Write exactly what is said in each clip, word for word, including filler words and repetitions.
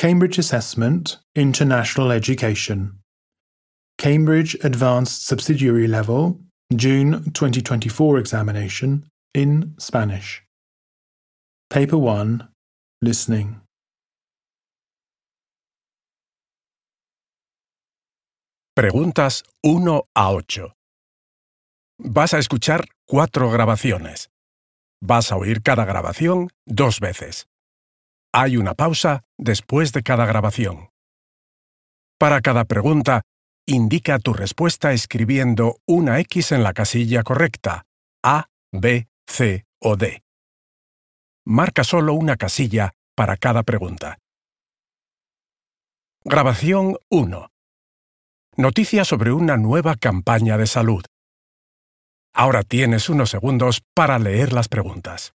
Cambridge Assessment International Education. Cambridge Advanced Subsidiary Level, June twenty twenty-four examination in Spanish. Paper one, Listening. Preguntas uno a ocho. Vas a escuchar cuatro grabaciones. Vas a oír cada grabación dos veces. Hay una pausa después de cada grabación. Para cada pregunta, indica tu respuesta escribiendo una X en la casilla correcta, A, B, C o D. Marca solo una casilla para cada pregunta. Grabación uno. Noticia sobre una nueva campaña de salud. Ahora tienes unos segundos para leer las preguntas.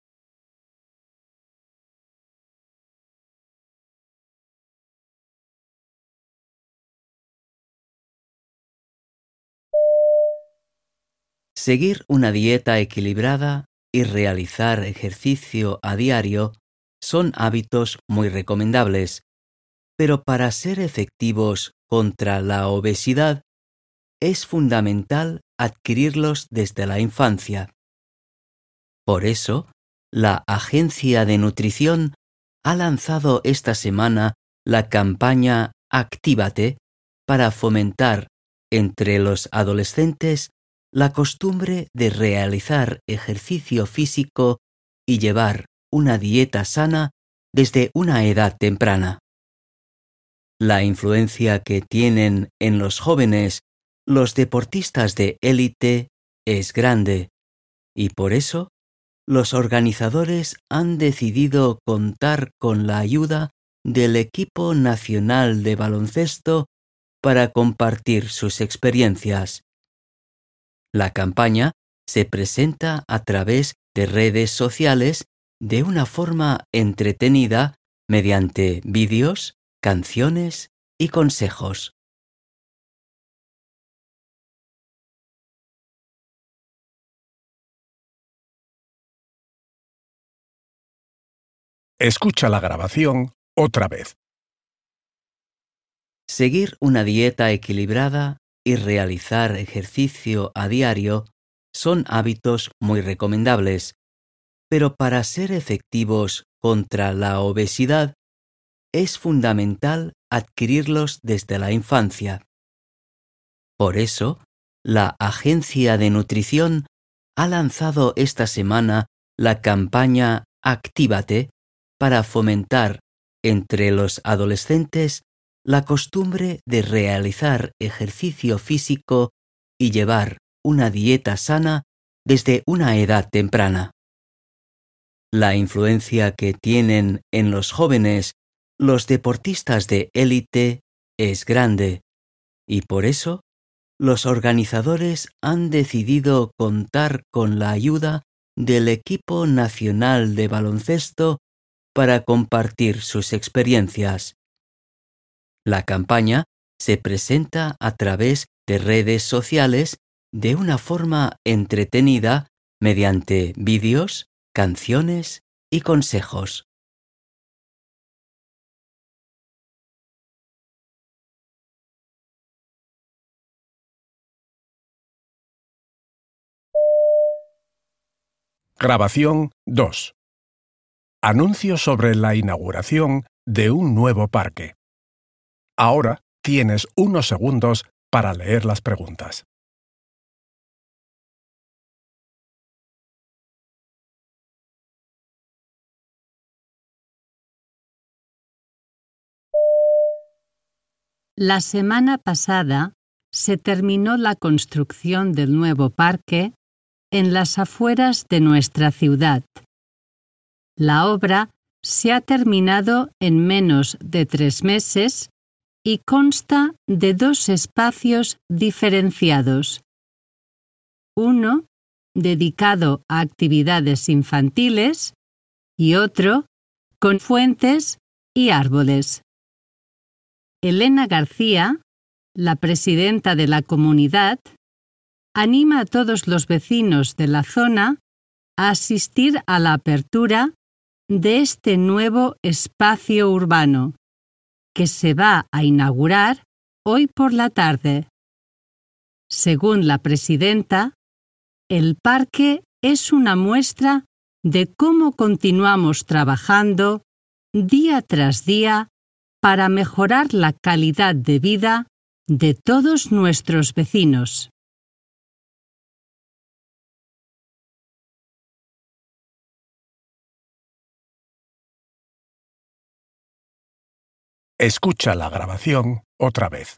Seguir una dieta equilibrada y realizar ejercicio a diario son hábitos muy recomendables, pero para ser efectivos contra la obesidad es fundamental adquirirlos desde la infancia. Por eso, la Agencia de Nutrición ha lanzado esta semana la campaña Actívate para fomentar entre los adolescentes la costumbre de realizar ejercicio físico y llevar una dieta sana desde una edad temprana. La influencia que tienen en los jóvenes los deportistas de élite es grande, y por eso los organizadores han decidido contar con la ayuda del equipo nacional de baloncesto para compartir sus experiencias. La campaña se presenta a través de redes sociales de una forma entretenida mediante vídeos, canciones y consejos. Escucha la grabación otra vez. Seguir una dieta equilibrada y realizar ejercicio a diario son hábitos muy recomendables, pero para ser efectivos contra la obesidad es fundamental adquirirlos desde la infancia. Por eso, la Agencia de Nutrición ha lanzado esta semana la campaña Actívate para fomentar entre los adolescentes la costumbre de realizar ejercicio físico y llevar una dieta sana desde una edad temprana. La influencia que tienen en los jóvenes los deportistas de élite es grande, y por eso los organizadores han decidido contar con la ayuda del equipo nacional de baloncesto para compartir sus experiencias. La campaña se presenta a través de redes sociales de una forma entretenida mediante vídeos, canciones y consejos. Grabación dos. Anuncio sobre la inauguración de un nuevo parque. Ahora tienes unos segundos para leer las preguntas. La semana pasada se terminó la construcción del nuevo parque en las afueras de nuestra ciudad. La obra se ha terminado en menos de tres meses y consta de dos espacios diferenciados. Uno dedicado a actividades infantiles y otro con fuentes y árboles. Elena García, la presidenta de la comunidad, anima a todos los vecinos de la zona a asistir a la apertura de este nuevo espacio urbano. que se va a inaugurar hoy por la tarde. Según la presidenta, el parque es una muestra de cómo continuamos trabajando día tras día para mejorar la calidad de vida de todos nuestros vecinos. Escucha la grabación otra vez.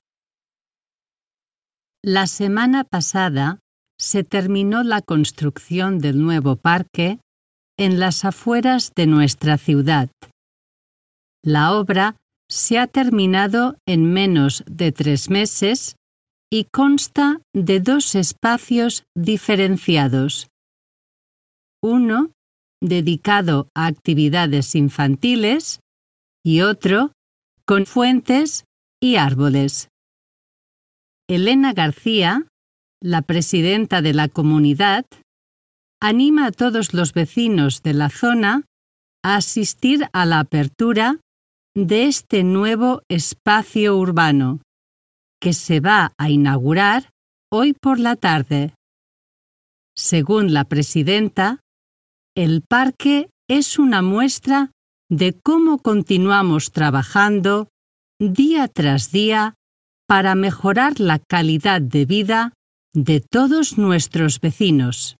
La semana pasada se terminó la construcción del nuevo parque en las afueras de nuestra ciudad. La obra se ha terminado en menos de tres meses y consta de dos espacios diferenciados. Uno dedicado a actividades infantiles y otro con fuentes y árboles. Elena García, la presidenta de la comunidad, anima a todos los vecinos de la zona a asistir a la apertura de este nuevo espacio urbano, que se va a inaugurar hoy por la tarde. Según la presidenta, el parque es una muestra de cómo continuamos trabajando día tras día para mejorar la calidad de vida de todos nuestros vecinos.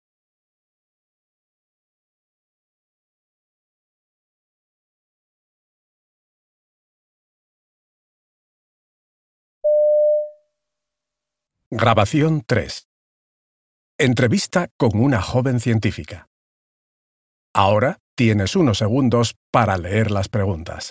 Grabación tres. Entrevista con una joven científica. Ahora tienes unos segundos para leer las preguntas.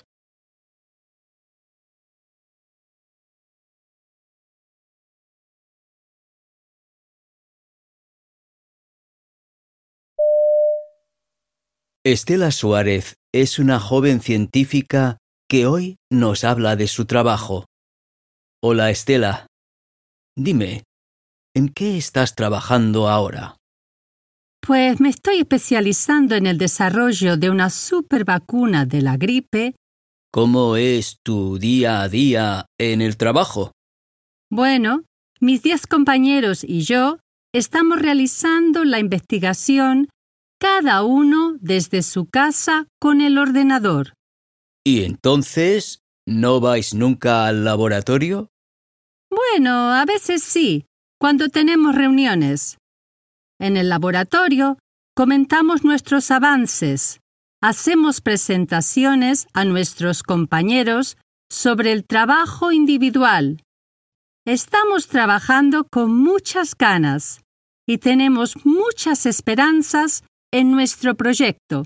Estela Suárez es una joven científica que hoy nos habla de su trabajo. Hola, Estela. Dime, ¿en qué estás trabajando ahora? Pues me estoy especializando en el desarrollo de una supervacuna de la gripe. ¿Cómo es tu día a día en el trabajo? Bueno, mis diez compañeros y yo estamos realizando la investigación cada uno desde su casa con el ordenador. ¿Y entonces no vais nunca al laboratorio? Bueno, a veces sí, cuando tenemos reuniones. En el laboratorio comentamos nuestros avances, hacemos presentaciones a nuestros compañeros sobre el trabajo individual. Estamos trabajando con muchas ganas y tenemos muchas esperanzas en nuestro proyecto.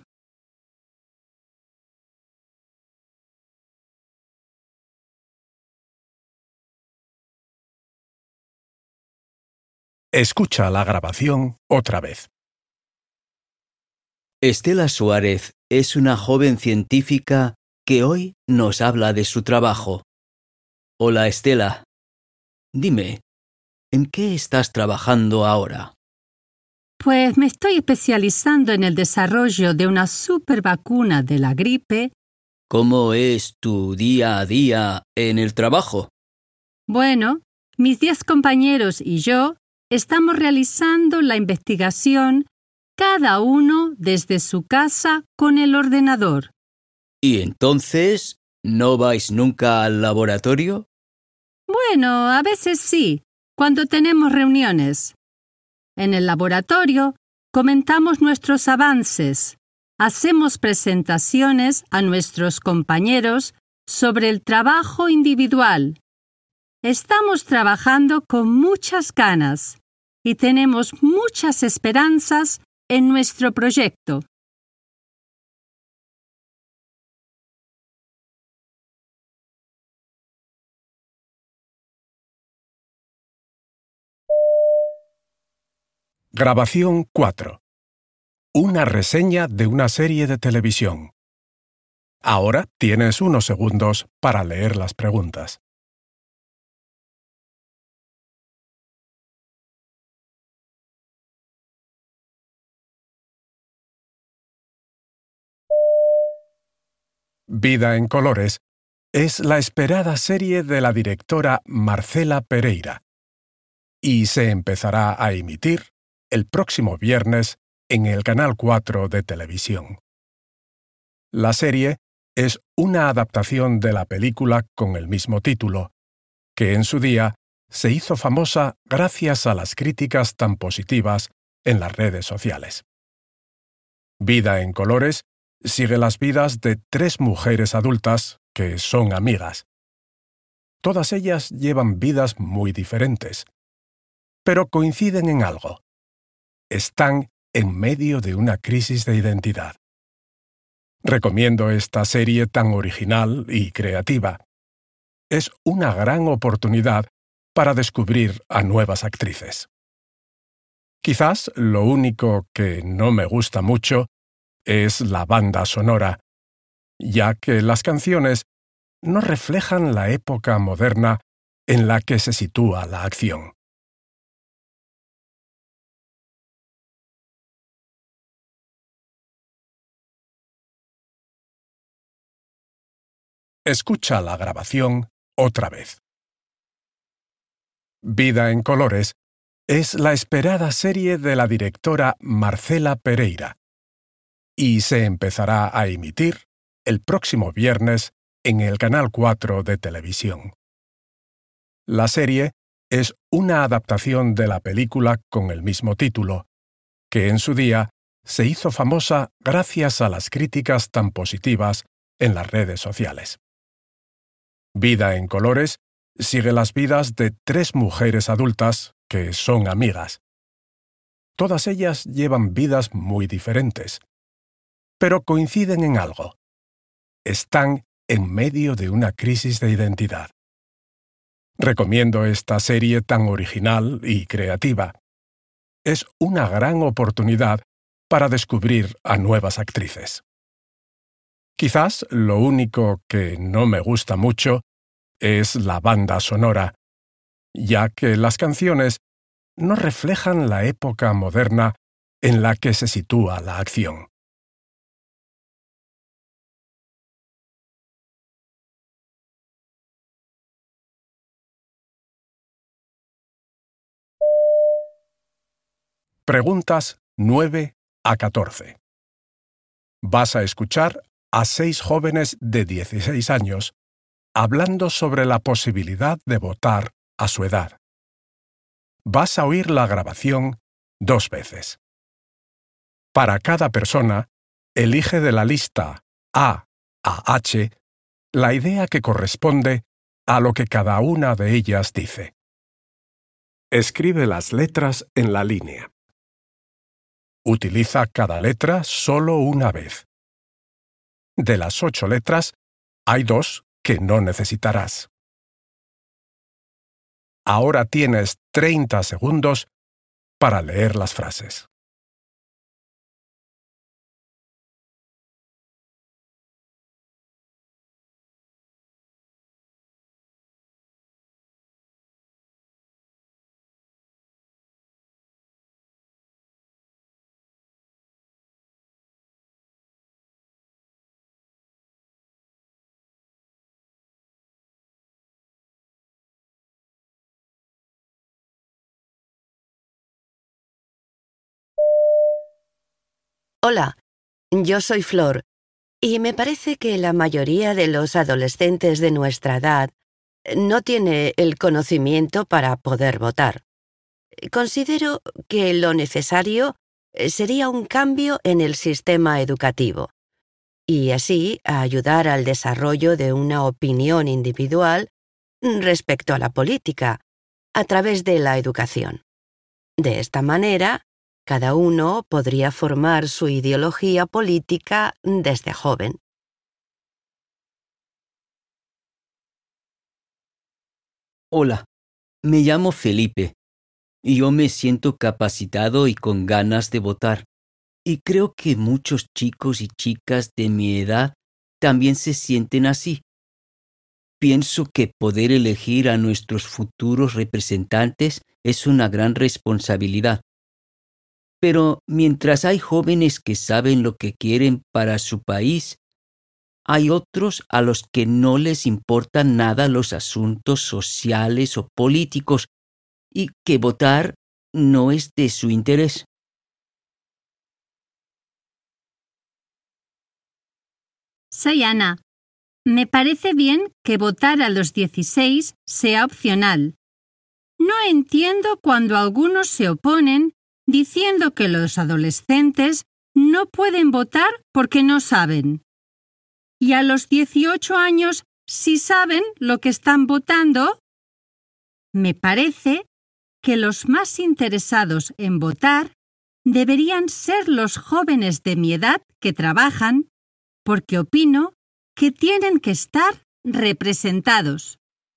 Escucha la grabación otra vez. Estela Suárez es una joven científica que hoy nos habla de su trabajo. Hola, Estela. Dime, ¿en qué estás trabajando ahora? Pues me estoy especializando en el desarrollo de una supervacuna de la gripe. ¿Cómo es tu día a día en el trabajo? Bueno, mis diez compañeros y yo estamos realizando la investigación cada uno desde su casa con el ordenador. ¿Y entonces no vais nunca al laboratorio? Bueno, a veces sí, cuando tenemos reuniones. En el laboratorio comentamos nuestros avances, hacemos presentaciones a nuestros compañeros sobre el trabajo individual. Estamos trabajando con muchas ganas y tenemos muchas esperanzas en nuestro proyecto. Grabación cuatro. Una reseña de una serie de televisión. Ahora tienes unos segundos para leer las preguntas. Vida en colores es la esperada serie de la directora Marcela Pereira y se empezará a emitir el próximo viernes en el Canal cuatro de televisión. La serie es una adaptación de la película con el mismo título, que en su día se hizo famosa gracias a las críticas tan positivas en las redes sociales. Vida en colores sigue las vidas de tres mujeres adultas que son amigas. Todas ellas llevan vidas muy diferentes, pero coinciden en algo. Están en medio de una crisis de identidad. Recomiendo esta serie tan original y creativa. Es una gran oportunidad para descubrir a nuevas actrices. Quizás lo único que no me gusta mucho es la banda sonora, ya que las canciones no reflejan la época moderna en la que se sitúa la acción. Escucha la grabación otra vez. Vida en colores es la esperada serie de la directora Marcela Pereira y se empezará a emitir el próximo viernes en el Canal cuatro de televisión. La serie es una adaptación de la película con el mismo título, que en su día se hizo famosa gracias a las críticas tan positivas en las redes sociales. Vida en colores sigue las vidas de tres mujeres adultas que son amigas. Todas ellas llevan vidas muy diferentes, pero coinciden en algo. Están en medio de una crisis de identidad. Recomiendo esta serie tan original y creativa. Es una gran oportunidad para descubrir a nuevas actrices. Quizás lo único que no me gusta mucho es la banda sonora, ya que las canciones no reflejan la época moderna en la que se sitúa la acción. Preguntas nueve a catorce. Vas a escuchar a seis jóvenes de dieciséis años hablando sobre la posibilidad de votar a su edad. Vas a oír la grabación dos veces. Para cada persona, elige de la lista A a H la idea que corresponde a lo que cada una de ellas dice. Escribe las letras en la línea. Utiliza cada letra solo una vez. De las ocho letras, hay dos que no necesitarás. Ahora tienes treinta segundos para leer las frases. Hola, yo soy Flor, y me parece que la mayoría de los adolescentes de nuestra edad no tiene el conocimiento para poder votar. Considero que lo necesario sería un cambio en el sistema educativo, y así ayudar al desarrollo de una opinión individual respecto a la política, a través de la educación. De esta manera, cada uno podría formar su ideología política desde joven. Hola, me llamo Felipe y yo me siento capacitado y con ganas de votar. Y creo que muchos chicos y chicas de mi edad también se sienten así. Pienso que poder elegir a nuestros futuros representantes es una gran responsabilidad. Pero mientras hay jóvenes que saben lo que quieren para su país, hay otros a los que no les importan nada los asuntos sociales o políticos y que votar no es de su interés. Soy Ana. Me parece bien que votar a los dieciséis sea opcional. No entiendo cuando algunos se oponen diciendo que los adolescentes no pueden votar porque no saben. Y a los dieciocho años sí saben lo que están votando. Me parece que los más interesados en votar deberían ser los jóvenes de mi edad que trabajan, porque opino que tienen que estar representados.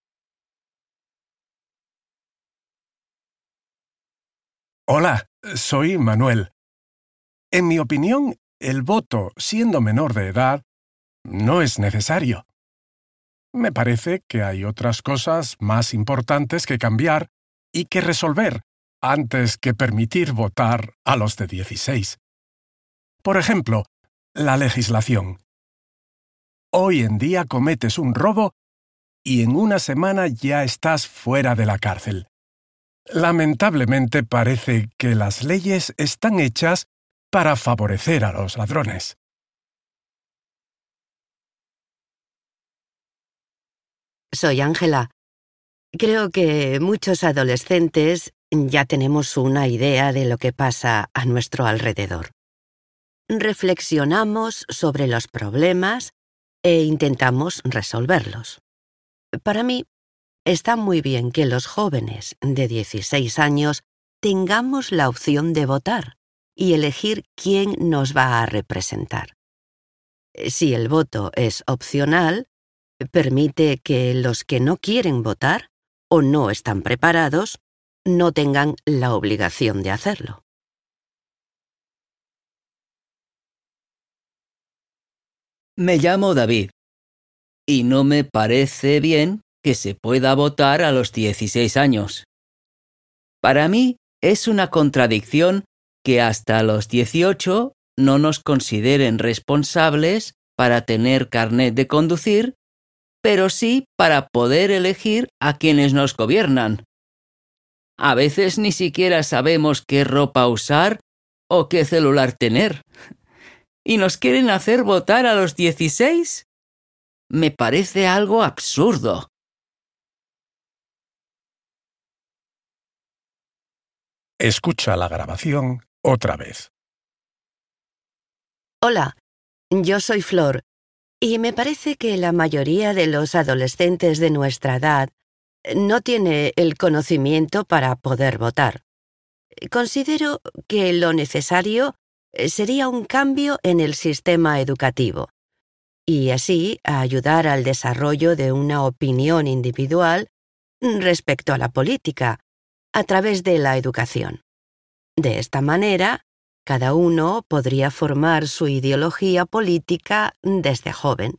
Hola, soy Manuel. En mi opinión, el voto, siendo menor de edad, no es necesario. Me parece que hay otras cosas más importantes que cambiar y que resolver antes que permitir votar a los de dieciséis. Por ejemplo, la legislación. Hoy en día cometes un robo y en una semana ya estás fuera de la cárcel. Lamentablemente parece que las leyes están hechas para favorecer a los ladrones. Soy Ángela. Creo que muchos adolescentes ya tenemos una idea de lo que pasa a nuestro alrededor. Reflexionamos sobre los problemas e intentamos resolverlos. Para mí, está muy bien que los jóvenes de dieciséis años tengamos la opción de votar y elegir quién nos va a representar. Si el voto es opcional, permite que los que no quieren votar o no están preparados no tengan la obligación de hacerlo. Me llamo David y no me parece bien que se pueda votar a los dieciséis años. Para mí es una contradicción que hasta los dieciocho no nos consideren responsables para tener carnet de conducir, pero sí para poder elegir a quienes nos gobiernan. A veces ni siquiera sabemos qué ropa usar o qué celular tener. ¿Y nos quieren hacer votar a los dieciséis? Me parece algo absurdo. Escucha la grabación otra vez. Hola, yo soy Flor, y me parece que la mayoría de los adolescentes de nuestra edad no tiene el conocimiento para poder votar. Considero que lo necesario sería un cambio en el sistema educativo, y así ayudar al desarrollo de una opinión individual respecto a la política, a través de la educación. De esta manera, cada uno podría formar su ideología política desde joven.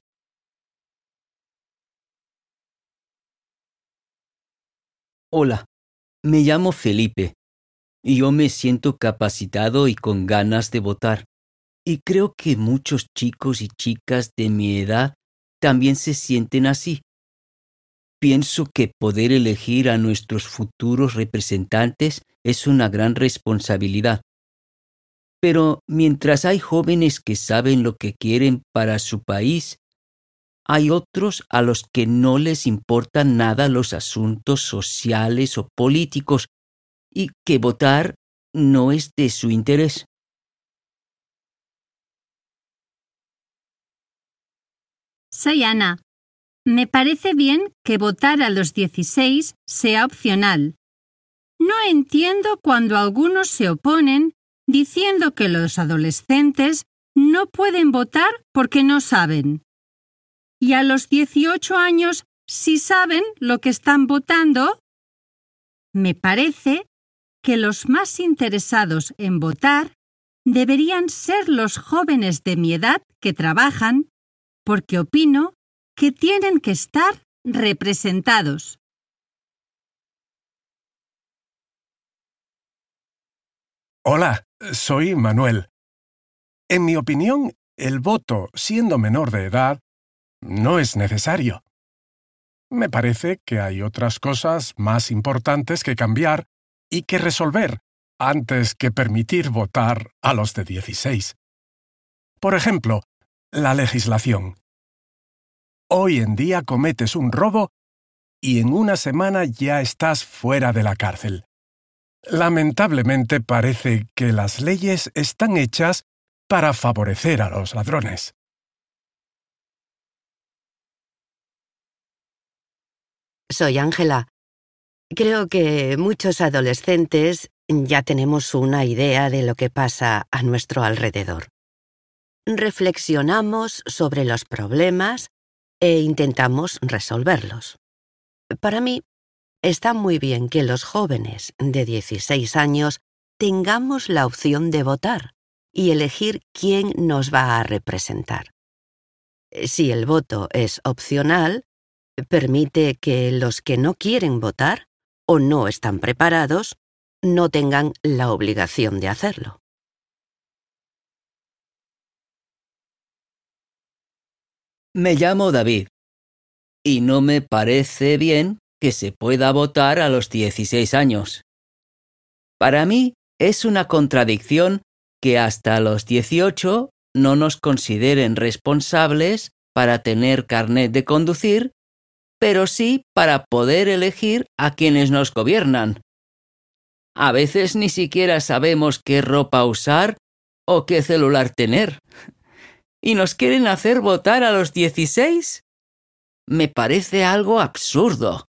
Hola, me llamo Felipe y yo me siento capacitado y con ganas de votar. Y creo que muchos chicos y chicas de mi edad también se sienten así. Pienso que poder elegir a nuestros futuros representantes es una gran responsabilidad. Pero mientras hay jóvenes que saben lo que quieren para su país, hay otros a los que no les importan nada los asuntos sociales o políticos y que votar no es de su interés. Soy Ana. Me parece bien que votar a los dieciséis sea opcional. No entiendo cuando algunos se oponen diciendo que los adolescentes no pueden votar porque no saben. Y a los dieciocho años sí saben lo que están votando. Me parece que los más interesados en votar deberían ser los jóvenes de mi edad que trabajan, porque opino que tienen que estar representados. Hola, soy Manuel. En mi opinión, el voto, siendo menor de edad, no es necesario. Me parece que hay otras cosas más importantes que cambiar y que resolver antes que permitir votar a los de dieciséis. Por ejemplo, la legislación. Hoy en día cometes un robo y en una semana ya estás fuera de la cárcel. Lamentablemente parece que las leyes están hechas para favorecer a los ladrones. Soy Ángela. Creo que muchos adolescentes ya tenemos una idea de lo que pasa a nuestro alrededor. Reflexionamos sobre los problemas e intentamos resolverlos. Para mí, está muy bien que los jóvenes de dieciséis años tengamos la opción de votar y elegir quién nos va a representar. Si el voto es opcional, permite que los que no quieren votar o no están preparados no tengan la obligación de hacerlo. Me llamo David y no me parece bien que se pueda votar a los dieciséis años. Para mí es una contradicción que hasta los dieciocho no nos consideren responsables para tener carnet de conducir, pero sí para poder elegir a quienes nos gobiernan. A veces ni siquiera sabemos qué ropa usar o qué celular tener. ¿Y nos quieren hacer votar a los dieciséis? Me parece algo absurdo.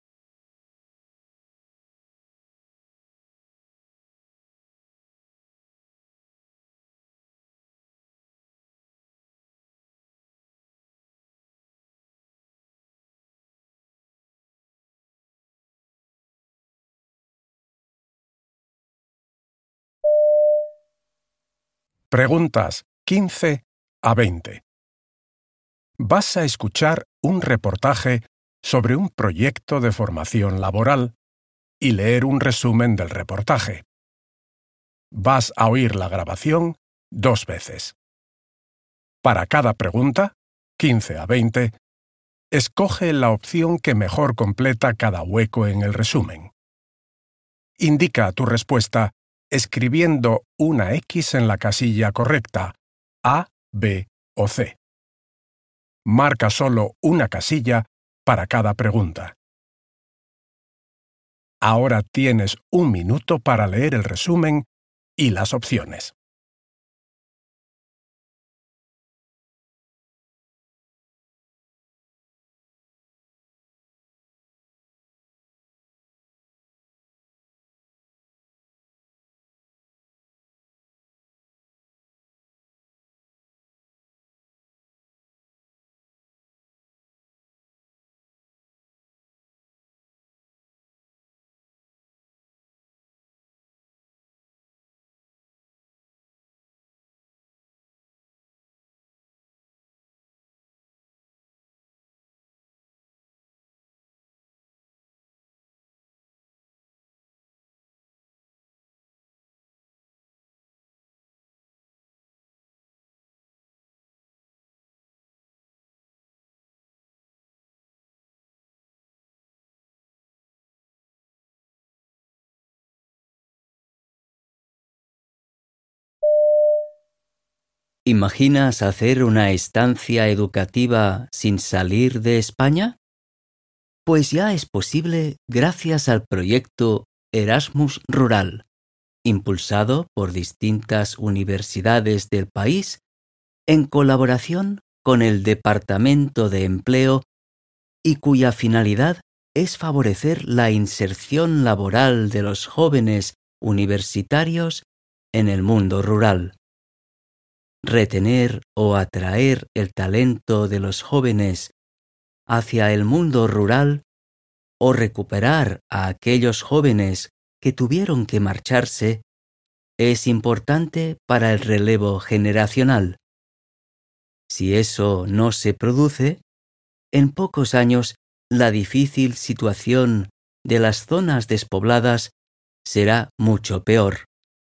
Preguntas quince a veinte. Vas a escuchar un reportaje sobre un proyecto de formación laboral y leer un resumen del reportaje. Vas a oír la grabación dos veces. Para cada pregunta, quince a veinte, escoge la opción que mejor completa cada hueco en el resumen. Indica tu respuesta escribiendo una X en la casilla correcta, A, B o C. Marca solo una casilla para cada pregunta. Ahora tienes un minuto para leer el resumen y las opciones. ¿Imaginas hacer una estancia educativa sin salir de España? Pues ya es posible gracias al proyecto Erasmus Rural, impulsado por distintas universidades del país en colaboración con el Departamento de Empleo y cuya finalidad es favorecer la inserción laboral de los jóvenes universitarios en el mundo rural. Retener o atraer el talento de los jóvenes hacia el mundo rural o recuperar a aquellos jóvenes que tuvieron que marcharse es importante para el relevo generacional. Si eso no se produce, en pocos años la difícil situación de las zonas despobladas será mucho peor.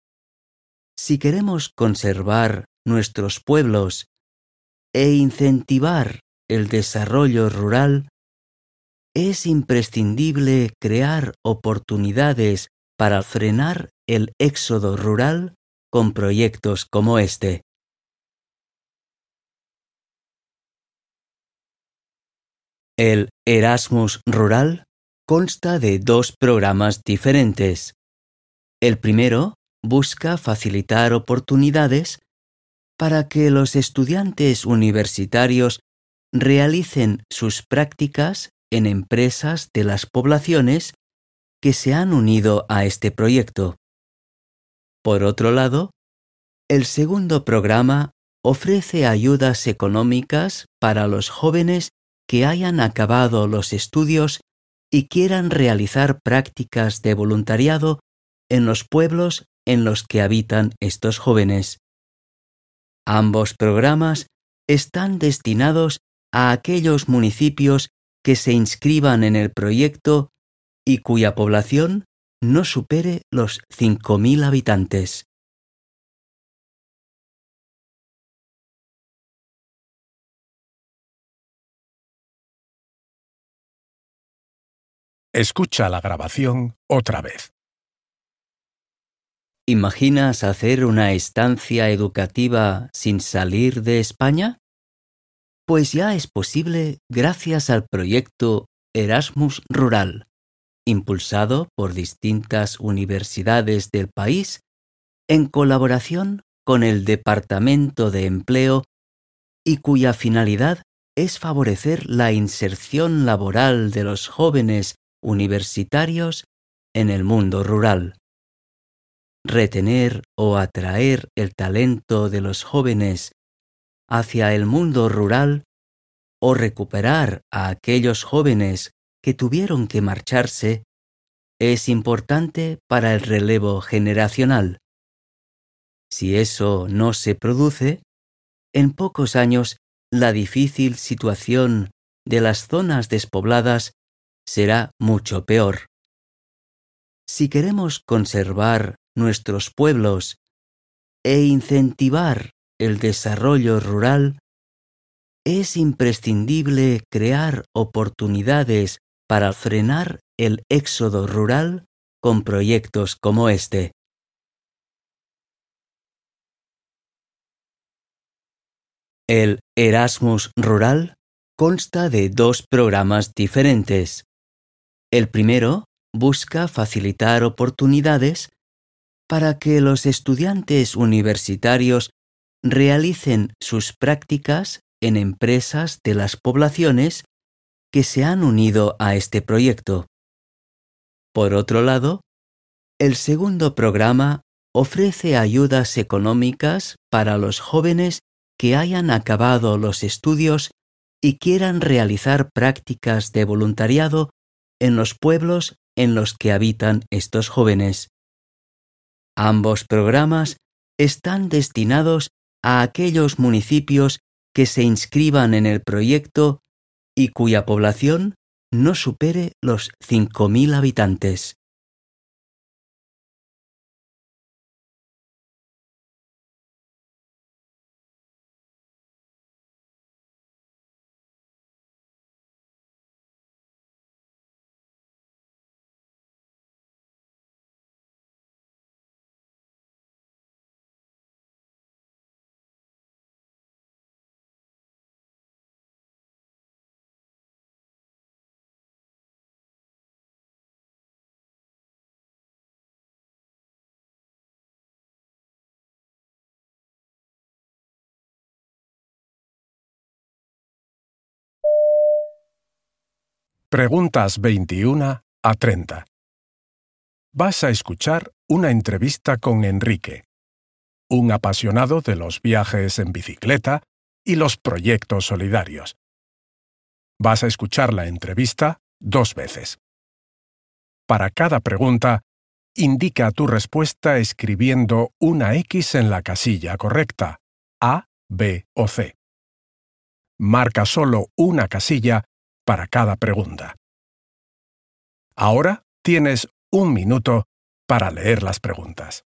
Si queremos conservar nuestros pueblos e incentivar el desarrollo rural, es imprescindible crear oportunidades para frenar el éxodo rural con proyectos como este. El Erasmus Rural consta de dos programas diferentes. El primero busca facilitar oportunidades para que los estudiantes universitarios realicen sus prácticas en empresas de las poblaciones que se han unido a este proyecto. Por otro lado, el segundo programa ofrece ayudas económicas para los jóvenes que hayan acabado los estudios y quieran realizar prácticas de voluntariado en los pueblos en los que habitan estos jóvenes. Ambos programas están destinados a aquellos municipios que se inscriban en el proyecto y cuya población no supere los cinco mil habitantes. Escucha la grabación otra vez. ¿Imaginas hacer una estancia educativa sin salir de España? Pues ya es posible gracias al proyecto Erasmus Rural, impulsado por distintas universidades del país en colaboración con el Departamento de Empleo y cuya finalidad es favorecer la inserción laboral de los jóvenes universitarios en el mundo rural. Retener o atraer el talento de los jóvenes hacia el mundo rural o recuperar a aquellos jóvenes que tuvieron que marcharse es importante para el relevo generacional. Si eso no se produce, en pocos años la difícil situación de las zonas despobladas será mucho peor. Si queremos conservar nuestros pueblos e incentivar el desarrollo rural, es imprescindible crear oportunidades para frenar el éxodo rural con proyectos como este. El Erasmus Rural consta de dos programas diferentes. El primero busca facilitar oportunidades para que los estudiantes universitarios realicen sus prácticas en empresas de las poblaciones que se han unido a este proyecto. Por otro lado, el segundo programa ofrece ayudas económicas para los jóvenes que hayan acabado los estudios y quieran realizar prácticas de voluntariado en los pueblos en los que habitan estos jóvenes. Ambos programas están destinados a aquellos municipios que se inscriban en el proyecto y cuya población no supere los cinco mil habitantes. Preguntas veintiuno a treinta. Vas a escuchar una entrevista con Enrique, un apasionado de los viajes en bicicleta y los proyectos solidarios. Vas a escuchar la entrevista dos veces. Para cada pregunta, indica tu respuesta escribiendo una X en la casilla correcta, A, B o C. Marca solo una casilla para cada pregunta. Ahora tienes un minuto para leer las preguntas.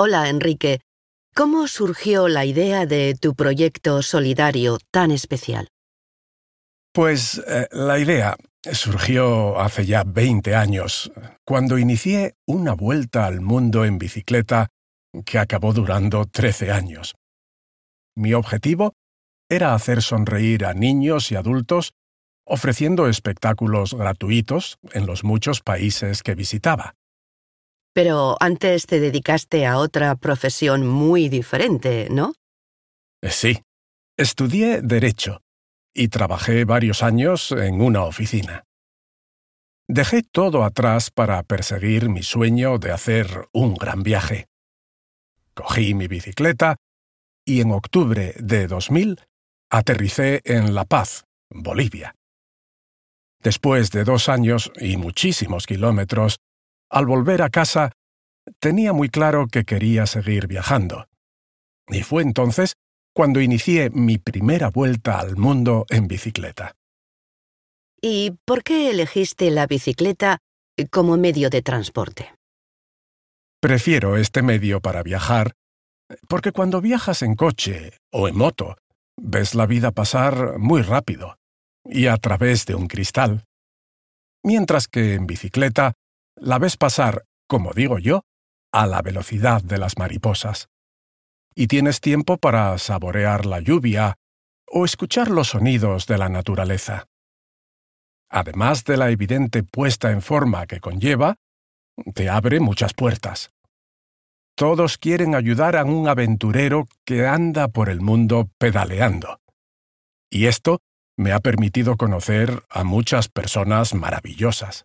Hola, Enrique. ¿Cómo surgió la idea de tu proyecto solidario tan especial? Pues eh, la idea surgió hace ya veinte años, cuando inicié una vuelta al mundo en bicicleta que acabó durando trece años. Mi objetivo era hacer sonreír a niños y adultos ofreciendo espectáculos gratuitos en los muchos países que visitaba. Pero antes te dedicaste a otra profesión muy diferente, ¿no? Eh, Sí, estudié Derecho y trabajé varios años en una oficina. Dejé todo atrás para perseguir mi sueño de hacer un gran viaje. Cogí mi bicicleta y en octubre de dos mil aterricé en La Paz, Bolivia. Después de dos años y muchísimos kilómetros, al volver a casa, tenía muy claro que quería seguir viajando. Y fue entonces cuando inicié mi primera vuelta al mundo en bicicleta. ¿Y por qué elegiste la bicicleta como medio de transporte? Prefiero este medio para viajar porque cuando viajas en coche o en moto, ves la vida pasar muy rápido y a través de un cristal, mientras que en bicicleta la ves pasar, como digo yo, a la velocidad de las mariposas. Y tienes tiempo para saborear la lluvia o escuchar los sonidos de la naturaleza. Además de la evidente puesta en forma que conlleva, te abre muchas puertas. Todos quieren ayudar a un aventurero que anda por el mundo pedaleando. Y esto me ha permitido conocer a muchas personas maravillosas.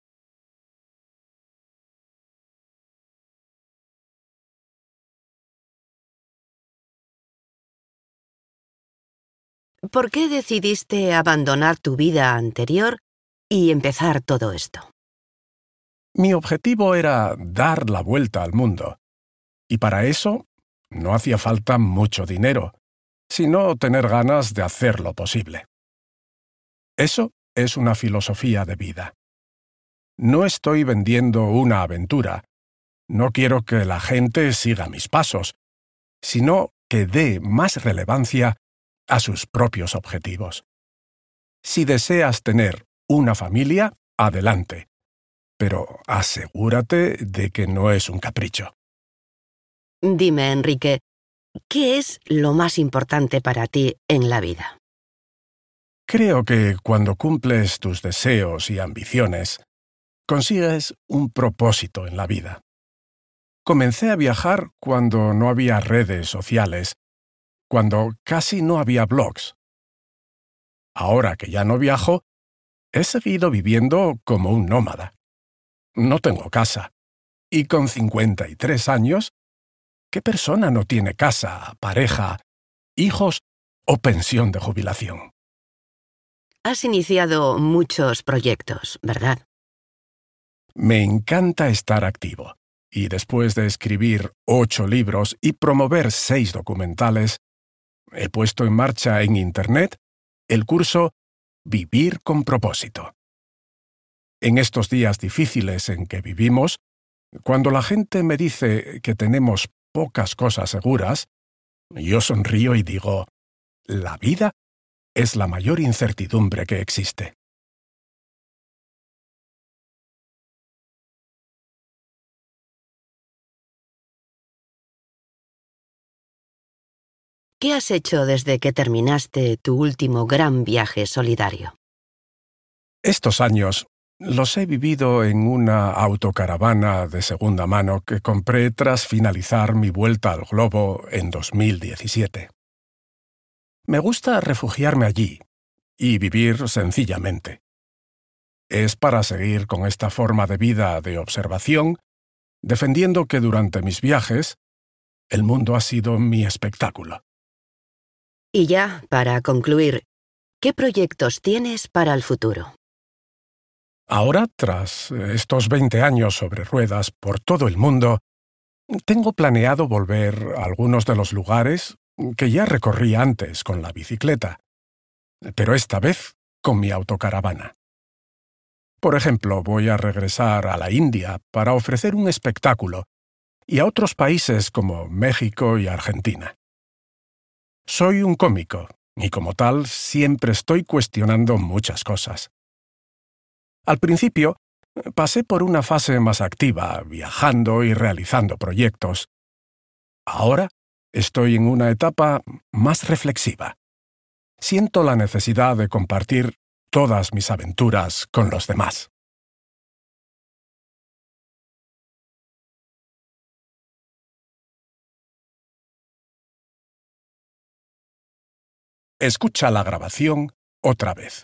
¿Por qué decidiste abandonar tu vida anterior y empezar todo esto? Mi objetivo era dar la vuelta al mundo, y para eso no hacía falta mucho dinero, sino tener ganas de hacer lo posible. Eso es una filosofía de vida. No estoy vendiendo una aventura, no quiero que la gente siga mis pasos, sino que dé más relevancia a sus propios objetivos. Si deseas tener una familia, adelante, pero asegúrate de que no es un capricho. Dime, Enrique, ¿qué es lo más importante para ti en la vida? Creo que cuando cumples tus deseos y ambiciones, consigues un propósito en la vida. Comencé a viajar cuando no había redes sociales, cuando casi no había blogs. Ahora que ya no viajo, he seguido viviendo como un nómada. No tengo casa, y con cincuenta y tres años, ¿qué persona no tiene casa, pareja, hijos o pensión de jubilación? Has iniciado muchos proyectos, ¿verdad? Me encanta estar activo, y después de escribir ocho libros y promover seis documentales, he puesto en marcha en Internet el curso Vivir con propósito. En estos días difíciles en que vivimos, cuando la gente me dice que tenemos pocas cosas seguras, yo sonrío y digo, la vida es la mayor incertidumbre que existe. ¿Qué has hecho desde que terminaste tu último gran viaje solidario? Estos años los he vivido en una autocaravana de segunda mano que compré tras finalizar mi vuelta al globo en dos mil diecisiete. Me gusta refugiarme allí y vivir sencillamente. Es para seguir con esta forma de vida de observación, defendiendo que durante mis viajes el mundo ha sido mi espectáculo. Y ya, para concluir, ¿qué proyectos tienes para el futuro? Ahora, tras estos veinte años sobre ruedas por todo el mundo, tengo planeado volver a algunos de los lugares que ya recorrí antes con la bicicleta, pero esta vez con mi autocaravana. Por ejemplo, voy a regresar a la India para ofrecer un espectáculo y a otros países como México y Argentina. Soy un cómico, y como tal siempre estoy cuestionando muchas cosas. Al principio, pasé por una fase más activa, viajando y realizando proyectos. Ahora estoy en una etapa más reflexiva. Siento la necesidad de compartir todas mis aventuras con los demás. Escucha la grabación otra vez.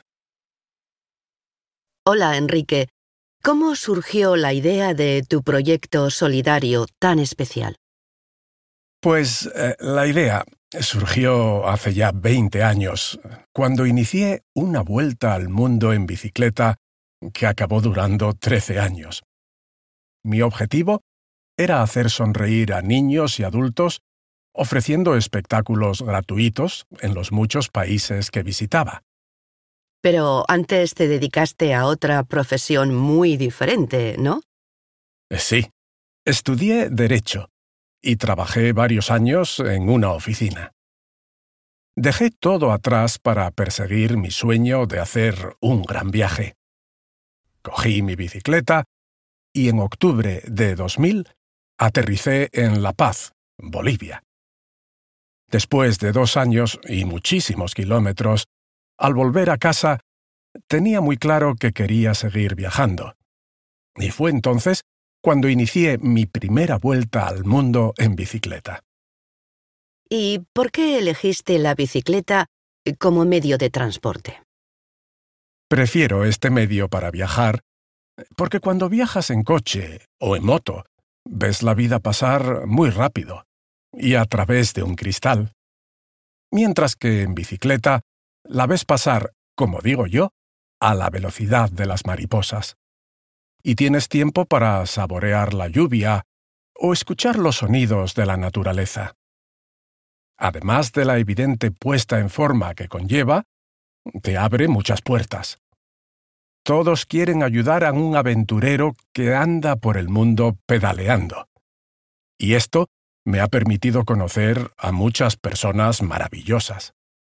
Hola, Enrique. ¿Cómo surgió la idea de tu proyecto solidario tan especial? Pues eh, la idea surgió hace ya veinte años, cuando inicié una vuelta al mundo en bicicleta que acabó durando trece años. Mi objetivo era hacer sonreír a niños y adultos ofreciendo espectáculos gratuitos en los muchos países que visitaba. Pero antes te dedicaste a otra profesión muy diferente, ¿no? Sí, estudié Derecho y trabajé varios años en una oficina. Dejé todo atrás para perseguir mi sueño de hacer un gran viaje. Cogí mi bicicleta y en octubre de dos mil aterricé en La Paz, Bolivia. Después de dos años y muchísimos kilómetros, al volver a casa, tenía muy claro que quería seguir viajando. Y fue entonces cuando inicié mi primera vuelta al mundo en bicicleta. ¿Y por qué elegiste la bicicleta como medio de transporte? Prefiero este medio para viajar porque cuando viajas en coche o en moto, ves la vida pasar muy rápido y a través de un cristal. Mientras que en bicicleta la ves pasar, como digo yo, a la velocidad de las mariposas. Y tienes tiempo para saborear la lluvia o escuchar los sonidos de la naturaleza. Además de la evidente puesta en forma que conlleva, te abre muchas puertas. Todos quieren ayudar a un aventurero que anda por el mundo pedaleando. Y esto me ha permitido conocer a muchas personas maravillosas.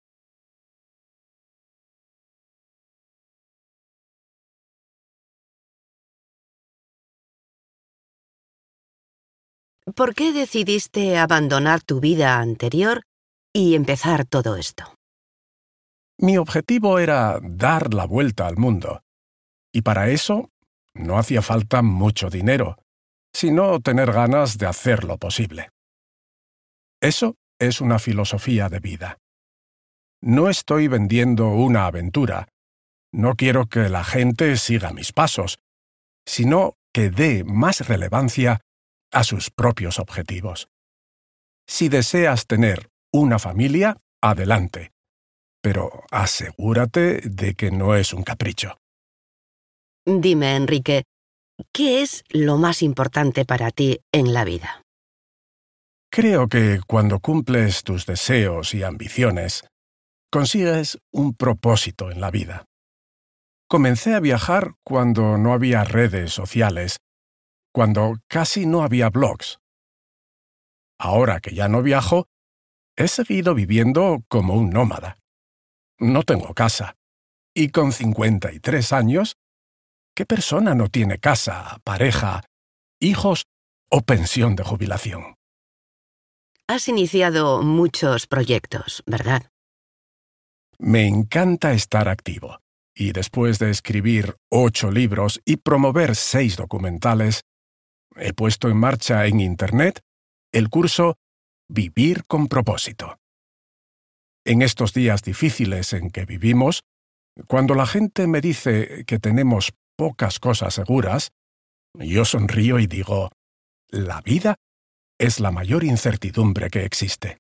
¿Por qué decidiste abandonar tu vida anterior y empezar todo esto? Mi objetivo era dar la vuelta al mundo, y para eso no hacía falta mucho dinero, sino tener ganas de hacer lo posible. Eso es una filosofía de vida. No estoy vendiendo una aventura. No quiero que la gente siga mis pasos, sino que dé más relevancia a sus propios objetivos. Si deseas tener una familia, adelante, pero asegúrate de que no es un capricho. Dime, Enrique, ¿qué es lo más importante para ti en la vida? Creo que cuando cumples tus deseos y ambiciones, consigues un propósito en la vida. Comencé a viajar cuando no había redes sociales, cuando casi no había blogs. Ahora que ya no viajo, he seguido viviendo como un nómada. No tengo casa, y con cincuenta y tres años, ¿qué persona no tiene casa, pareja, hijos o pensión de jubilación? Has iniciado muchos proyectos, ¿verdad? Me encanta estar activo, y después de escribir ocho libros y promover seis documentales, he puesto en marcha en Internet el curso Vivir con propósito. En estos días difíciles en que vivimos, cuando la gente me dice que tenemos pocas cosas seguras, yo sonrío y digo, la vida es la mayor incertidumbre que existe.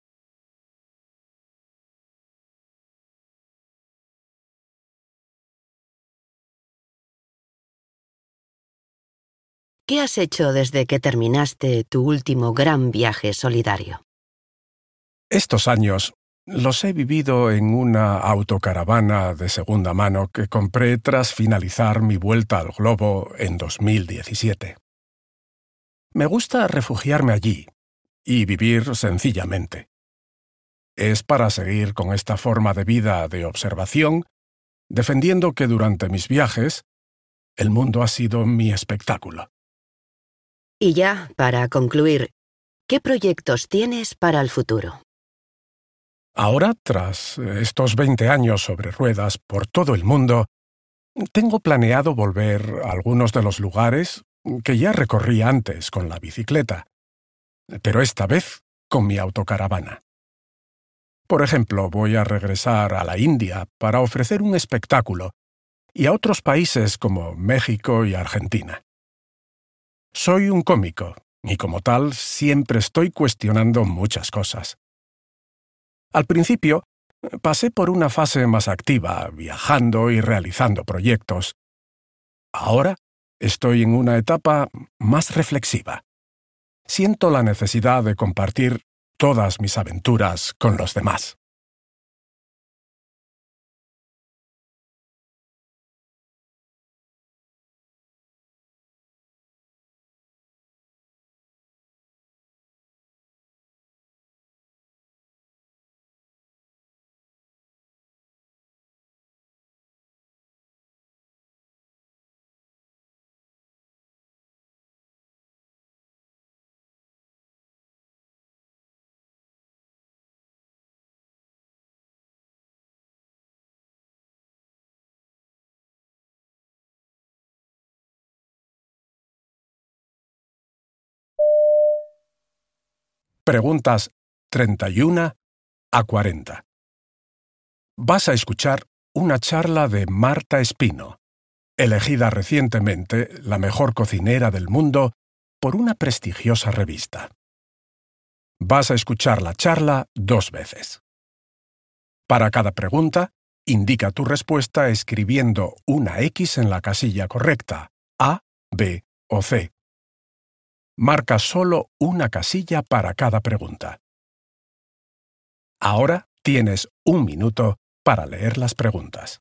¿Qué has hecho desde que terminaste tu último gran viaje solidario? Estos años los he vivido en una autocaravana de segunda mano que compré tras finalizar mi vuelta al globo en dos mil diecisiete. Me gusta refugiarme allí y vivir sencillamente. Es para seguir con esta forma de vida de observación, defendiendo que durante mis viajes el mundo ha sido mi espectáculo. Y ya, para concluir, ¿qué proyectos tienes para el futuro? Ahora, tras estos veinte años sobre ruedas por todo el mundo, tengo planeado volver a algunos de los lugares que ya recorrí antes con la bicicleta, pero esta vez con mi autocaravana. Por ejemplo, voy a regresar a la India para ofrecer un espectáculo y a otros países como México y Argentina. Soy un cómico y como tal siempre estoy cuestionando muchas cosas. Al principio, pasé por una fase más activa, viajando y realizando proyectos. Ahora estoy en una etapa más reflexiva. Siento la necesidad de compartir todas mis aventuras con los demás. Preguntas treinta y una a cuarenta. Vas a escuchar una charla de Marta Espino, elegida recientemente la mejor cocinera del mundo por una prestigiosa revista. Vas a escuchar la charla dos veces. Para cada pregunta, indica tu respuesta escribiendo una X en la casilla correcta, A, B o C. Marca solo una casilla para cada pregunta. Ahora tienes un minuto para leer las preguntas.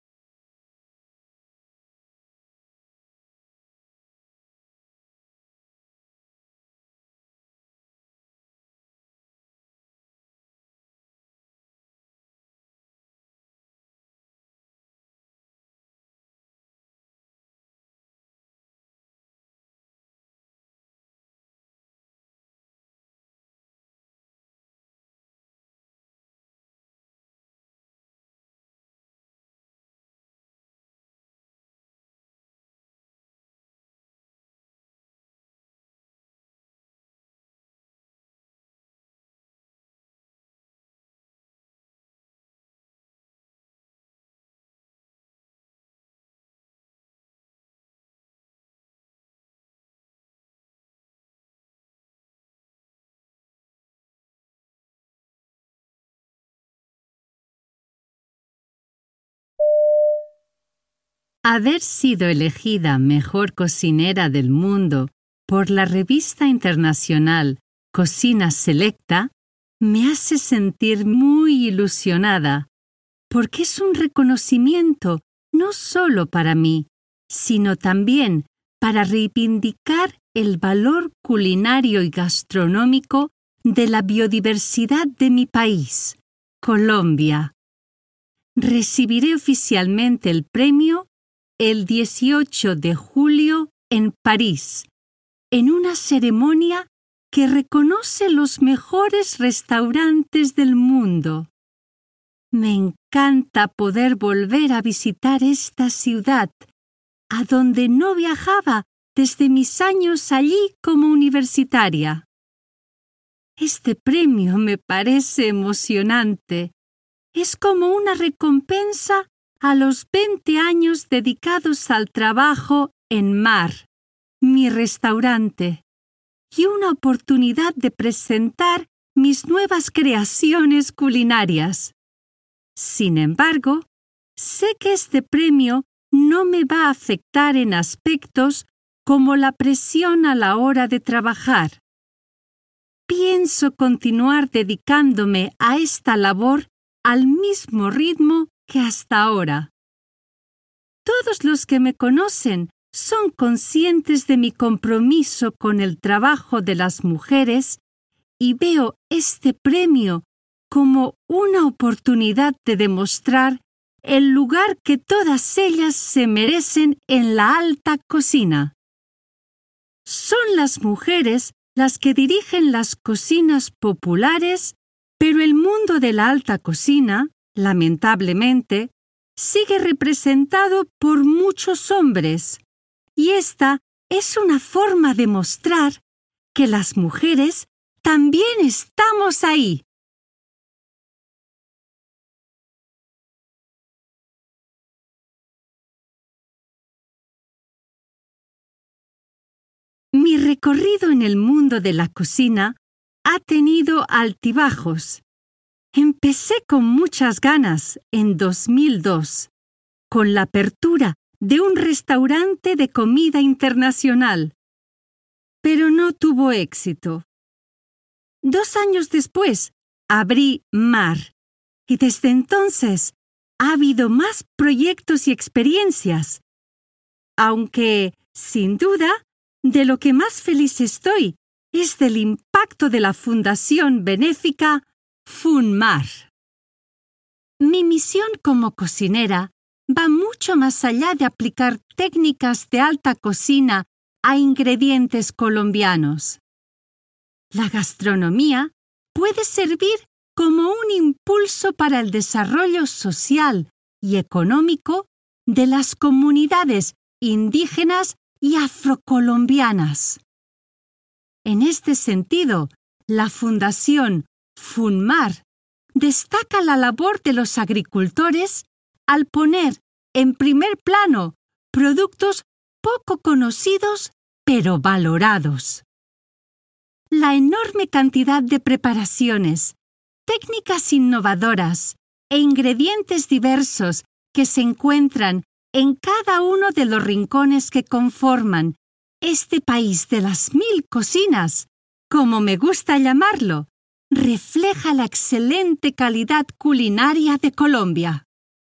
Haber sido elegida mejor cocinera del mundo por la revista internacional Cocina Selecta me hace sentir muy ilusionada, porque es un reconocimiento no solo para mí, sino también para reivindicar el valor culinario y gastronómico de la biodiversidad de mi país, Colombia. Recibiré oficialmente el premio el dieciocho de julio en París, en una ceremonia que reconoce los mejores restaurantes del mundo. Me encanta poder volver a visitar esta ciudad, a donde no viajaba desde mis años allí como universitaria. Este premio me parece emocionante. Es como una recompensa a los veinte años dedicados al trabajo en Mar, mi restaurante, y una oportunidad de presentar mis nuevas creaciones culinarias. Sin embargo, sé que este premio no me va a afectar en aspectos como la presión a la hora de trabajar. Pienso continuar dedicándome a esta labor al mismo ritmo que hasta ahora. Todos los que me conocen son conscientes de mi compromiso con el trabajo de las mujeres y veo este premio como una oportunidad de demostrar el lugar que todas ellas se merecen en la alta cocina. Son las mujeres las que dirigen las cocinas populares, pero el mundo de la alta cocina, lamentablemente, sigue representado por muchos hombres, y esta es una forma de mostrar que las mujeres también estamos ahí. Mi recorrido en el mundo de la cocina ha tenido altibajos. Empecé con muchas ganas en dos mil dos, con la apertura de un restaurante de comida internacional, pero no tuvo éxito. Dos años después, abrí Mar, y desde entonces ha habido más proyectos y experiencias, aunque, sin duda, de lo que más feliz estoy es del impacto de la Fundación Benéfica FUNMAR. Mi misión como cocinera va mucho más allá de aplicar técnicas de alta cocina a ingredientes colombianos. La gastronomía puede servir como un impulso para el desarrollo social y económico de las comunidades indígenas y afrocolombianas. En este sentido, la Fundación FUNMAR destaca la labor de los agricultores al poner en primer plano productos poco conocidos pero valorados. La enorme cantidad de preparaciones, técnicas innovadoras e ingredientes diversos que se encuentran en cada uno de los rincones que conforman este país de las mil cocinas, como me gusta llamarlo, refleja la excelente calidad culinaria de Colombia.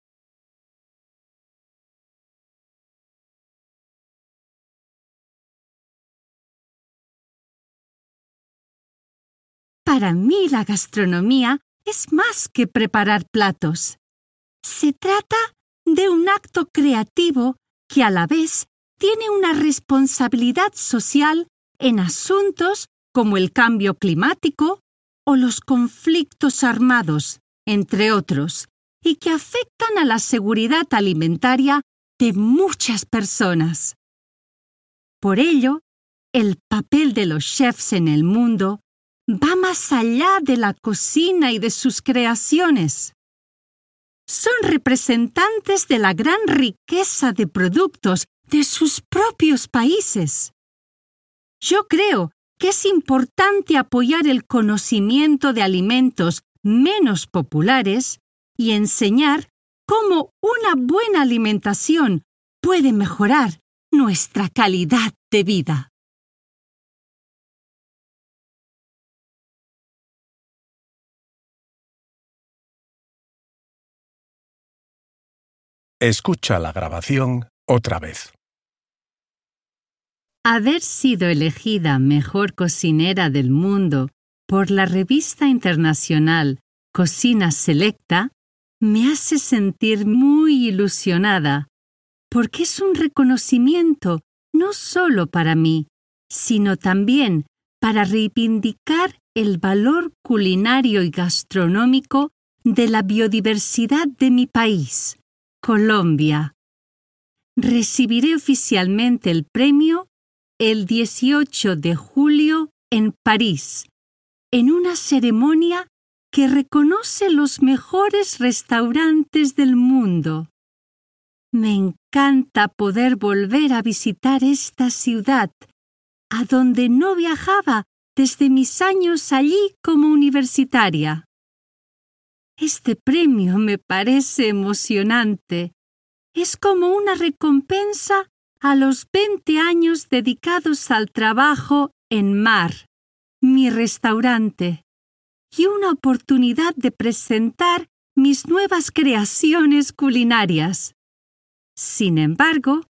Para mí la gastronomía es más que preparar platos. Se trata de un acto creativo que a la vez tiene una responsabilidad social en asuntos como el cambio climático o los conflictos armados, entre otros, y que afectan a la seguridad alimentaria de muchas personas. Por ello, el papel de los chefs en el mundo va más allá de la cocina y de sus creaciones. Son representantes de la gran riqueza de productos de sus propios países. Yo creo que es importante apoyar el conocimiento de alimentos menos populares y enseñar cómo una buena alimentación puede mejorar nuestra calidad de vida. Escucha la grabación otra vez. Haber sido elegida mejor cocinera del mundo por la revista internacional Cocina Selecta me hace sentir muy ilusionada, porque es un reconocimiento no solo para mí, sino también para reivindicar el valor culinario y gastronómico de la biodiversidad de mi país, Colombia. Recibiré oficialmente el premio el dieciocho de julio en París, en una ceremonia que reconoce los mejores restaurantes del mundo. Me encanta poder volver a visitar esta ciudad, a donde no viajaba desde mis años allí como universitaria. Este premio me parece emocionante. Es como una recompensa a los veinte años dedicados al trabajo en Mar, mi restaurante, y una oportunidad de presentar mis nuevas creaciones culinarias. Sin embargo,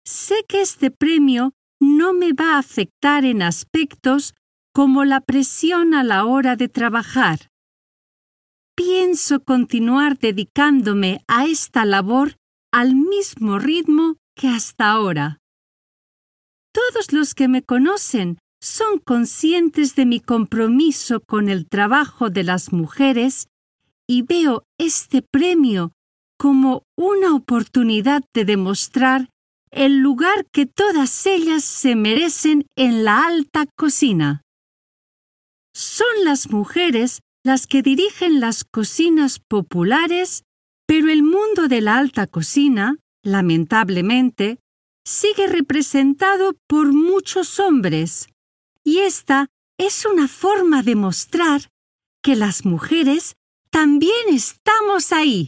sé que este premio no me va a afectar en aspectos como la presión a la hora de trabajar. Pienso continuar dedicándome a esta labor al mismo ritmo que hasta ahora. Todos los que me conocen son conscientes de mi compromiso con el trabajo de las mujeres y veo este premio como una oportunidad de demostrar el lugar que todas ellas se merecen en la alta cocina. Son las mujeres las que dirigen las cocinas populares, pero el mundo de la alta cocina, lamentablemente, sigue representado por muchos hombres, y esta es una forma de mostrar que las mujeres también estamos ahí.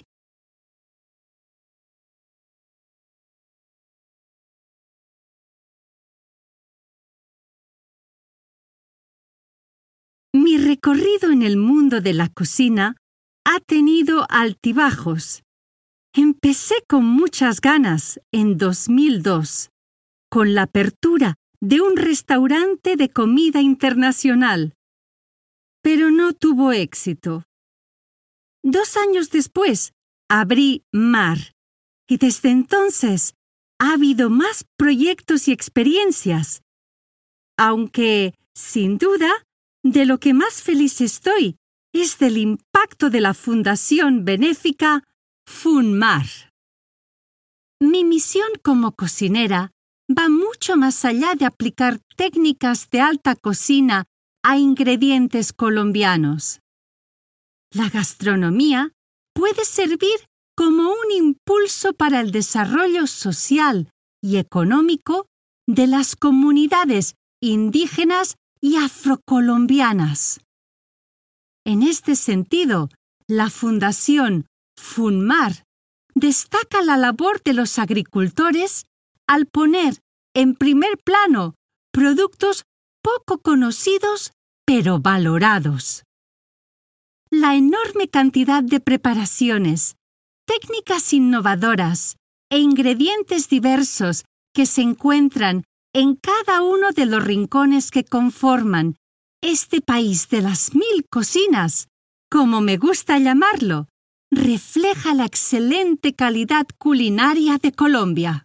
Mi recorrido en el mundo de la cocina ha tenido altibajos. Empecé con muchas ganas en dos mil dos, con la apertura de un restaurante de comida internacional, pero no tuvo éxito. Dos años después, abrí Mar, y desde entonces ha habido más proyectos y experiencias, aunque, sin duda, de lo que más feliz estoy es del impacto de la fundación benéfica FUNMAR. Mi misión como cocinera va mucho más allá de aplicar técnicas de alta cocina a ingredientes colombianos. La gastronomía puede servir como un impulso para el desarrollo social y económico de las comunidades indígenas y afrocolombianas. En este sentido, la Fundación FUNMAR destaca la labor de los agricultores al poner en primer plano productos poco conocidos pero valorados. La enorme cantidad de preparaciones, técnicas innovadoras e ingredientes diversos que se encuentran en cada uno de los rincones que conforman este país de las mil cocinas, como me gusta llamarlo, refleja la excelente calidad culinaria de Colombia.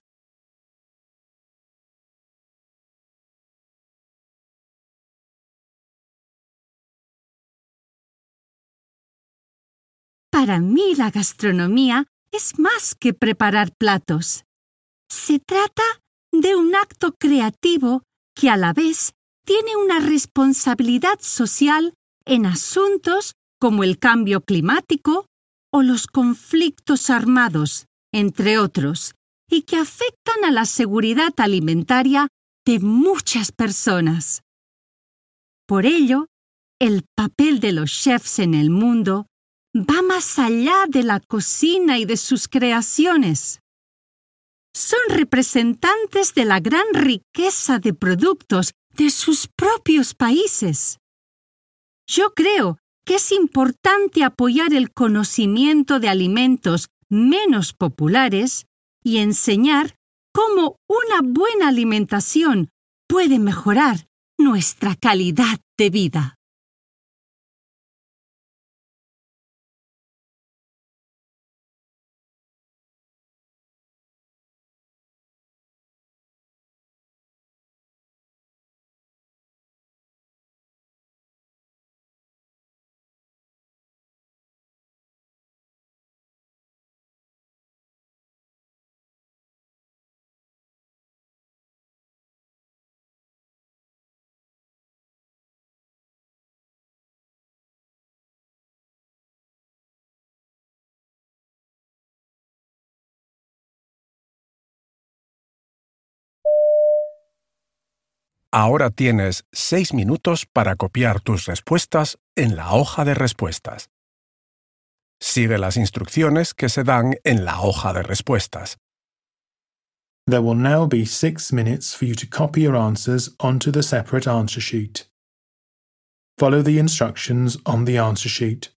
Para mí la gastronomía es más que preparar platos. Se trata de un acto creativo que a la vez tiene una responsabilidad social en asuntos como el cambio climático o los conflictos armados, entre otros, y que afectan a la seguridad alimentaria de muchas personas. Por ello, el papel de los chefs en el mundo va más allá de la cocina y de sus creaciones. Son representantes de la gran riqueza de productos de sus propios países. Yo creo que es importante apoyar el conocimiento de alimentos menos populares y enseñar cómo una buena alimentación puede mejorar nuestra calidad de vida. Ahora tienes seis minutos para copiar tus respuestas en la hoja de respuestas. Sigue las instrucciones que se dan en la hoja de respuestas. There will now be six minutes for you to copy your answers onto the separate answer sheet. Follow the instructions on the answer sheet.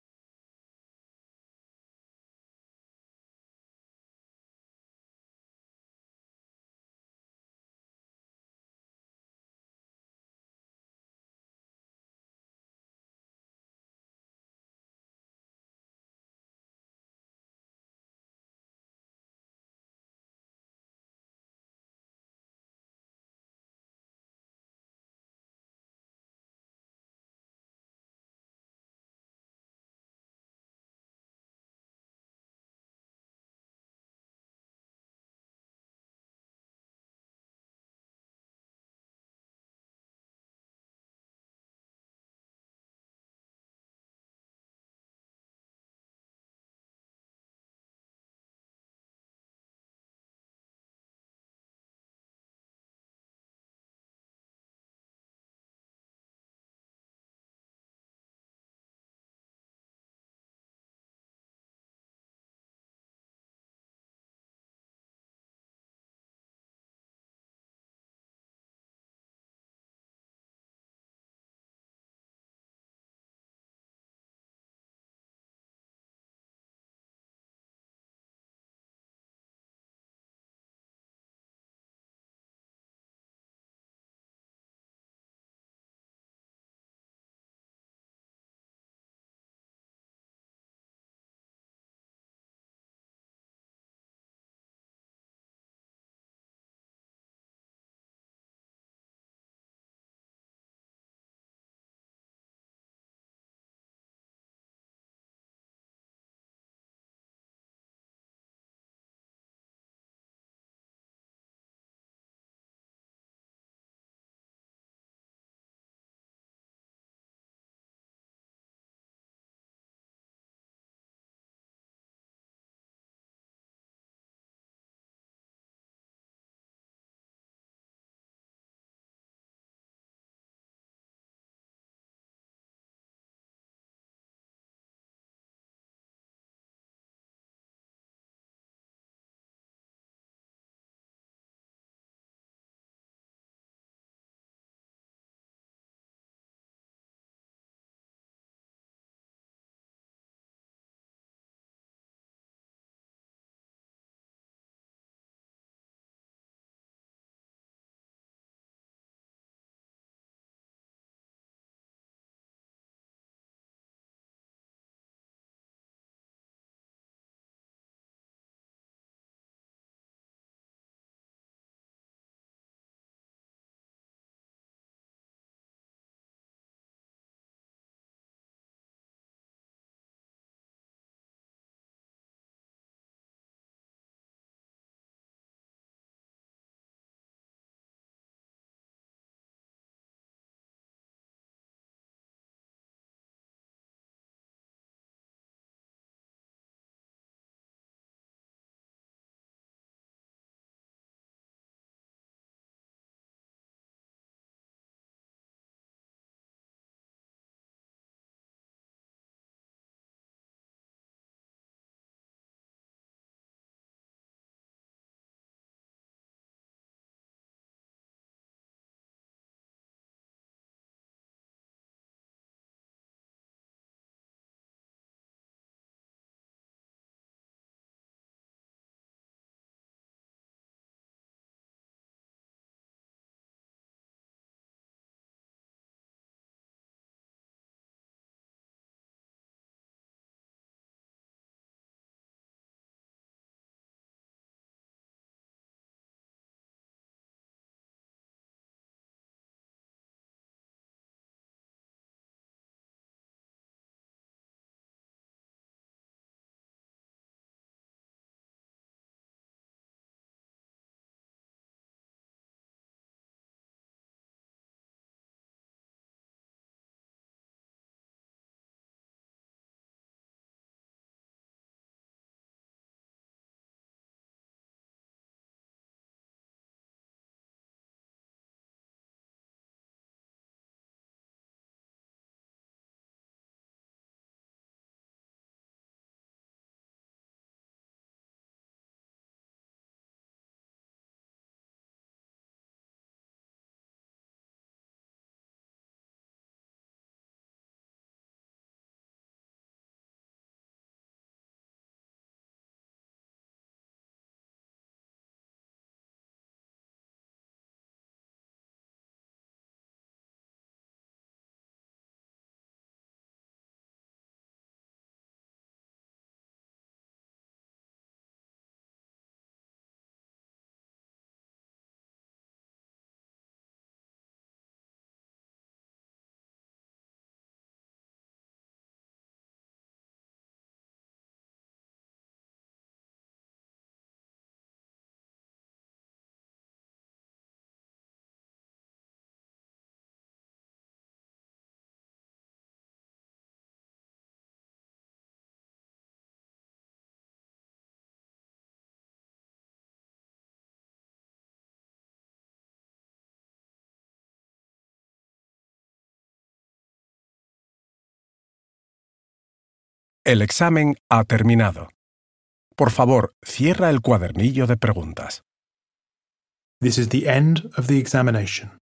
El examen ha terminado. Por favor, cierra el cuadernillo de preguntas. This is the end of the examination.